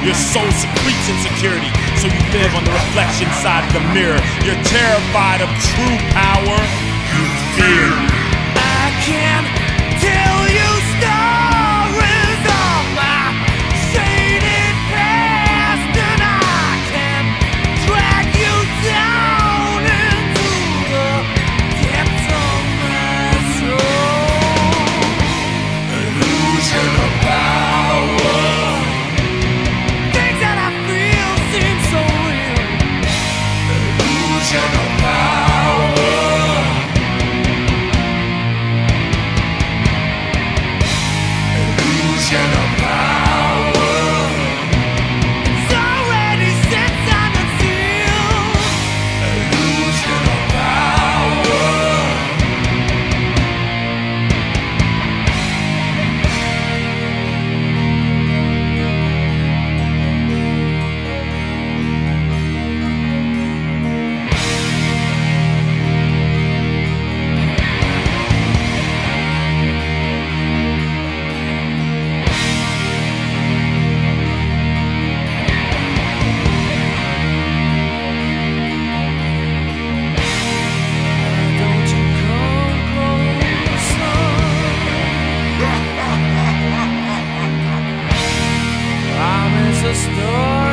Your soul secretes insecurity, so you live on the reflection side of the mirror. You're terrified of true power. You fear me. I can tell you stories of my shaded past, and I can drag you down into the depths of my soul. Illusion of power. Things that I feel seem so real. Illusion of power. Illusion of power. It's already set on the field. Illusion of power. Don't you come closer? Promise a story.